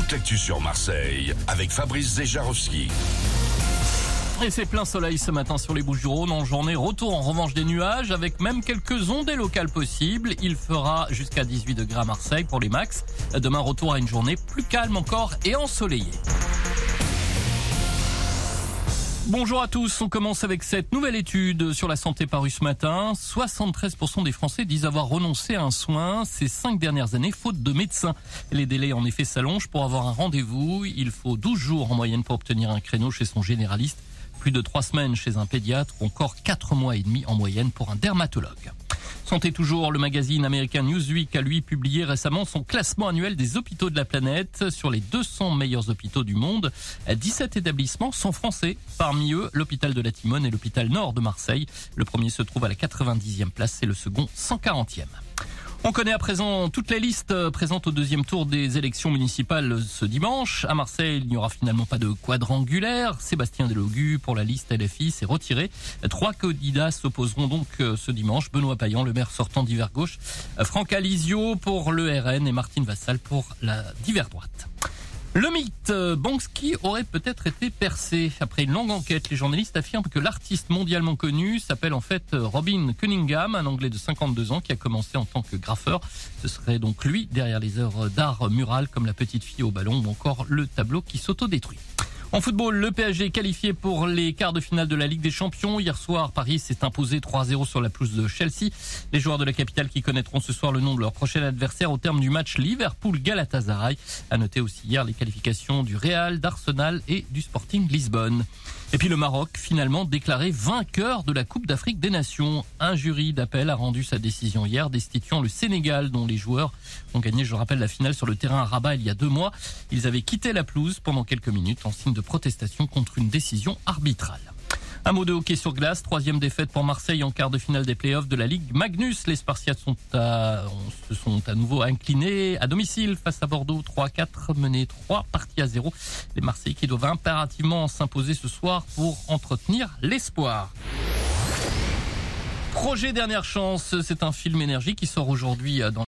toute l'actu sur Marseille avec Fabrice Zejarowski. Et c'est plein soleil ce matin sur les Bouches-du-Rhône. En journée, retour en revanche des nuages avec même quelques ondées locales possibles. Il fera jusqu'à 18 degrés à Marseille pour les max. Demain, retour à une journée plus calme encore et ensoleillée. Bonjour à tous, on commence avec cette nouvelle étude sur la santé parue ce matin. 73% des Français disent avoir renoncé à un soin ces 5 dernières années faute de médecin. Les délais en effet s'allongent. Pour avoir un rendez-vous, il faut 12 jours en moyenne pour obtenir un créneau chez son généraliste, plus de 3 semaines chez un pédiatre ou encore 4 mois et demi en moyenne pour un dermatologue. Santé toujours, le magazine américain Newsweek a lui publié récemment son classement annuel des hôpitaux de la planète. Sur les 200 meilleurs hôpitaux du monde, 17 établissements sont français. Parmi eux, l'hôpital de la Timone et l'hôpital Nord de Marseille. Le premier se trouve à la 90e place et le second 140e. On connaît à présent toutes les listes présentes au deuxième tour des élections municipales ce dimanche. À Marseille, il n'y aura finalement pas de quadrangulaire. Sébastien Delogu pour la liste LFI s'est retiré. 3 candidats s'opposeront donc ce dimanche. Benoît Payan, le maire sortant d'hiver gauche. Franck Alizio pour le RN et Martine Vassal pour la d'hiver droite. Le mythe Banksy aurait peut-être été percé. Après une longue enquête, les journalistes affirment que l'artiste mondialement connu s'appelle en fait Robin Cunningham, un Anglais de 52 ans qui a commencé en tant que graffeur. Ce serait donc lui derrière les œuvres d'art mural comme La petite fille au ballon ou encore le tableau qui s'autodétruit. En football, le PSG est qualifié pour les quarts de finale de la Ligue des Champions. Hier soir, Paris s'est imposé 3-0 sur la pelouse de Chelsea. Les joueurs de la capitale qui connaîtront ce soir le nom de leur prochain adversaire au terme du match Liverpool-Galatasaray. À noter aussi hier les qualifications du Real, d'Arsenal et du Sporting Lisbonne. Et puis le Maroc, finalement déclaré vainqueur de la Coupe d'Afrique des Nations. Un jury d'appel a rendu sa décision hier, destituant le Sénégal, dont les joueurs ont gagné, je rappelle, la finale sur le terrain à Rabat il y a 2 mois. Ils avaient quitté la pelouse pendant quelques minutes en signe de protestation contre une décision arbitrale. Un mot de hockey sur glace, 3e défaite pour Marseille en quart de finale des playoffs de la Ligue Magnus. Les Spartiates se sont à nouveau inclinés à domicile face à Bordeaux, 3-4, menés 3-0. Les Marseillais qui doivent impérativement s'imposer ce soir pour entretenir l'espoir. Projet Dernière Chance, c'est un film énergie qui sort aujourd'hui dans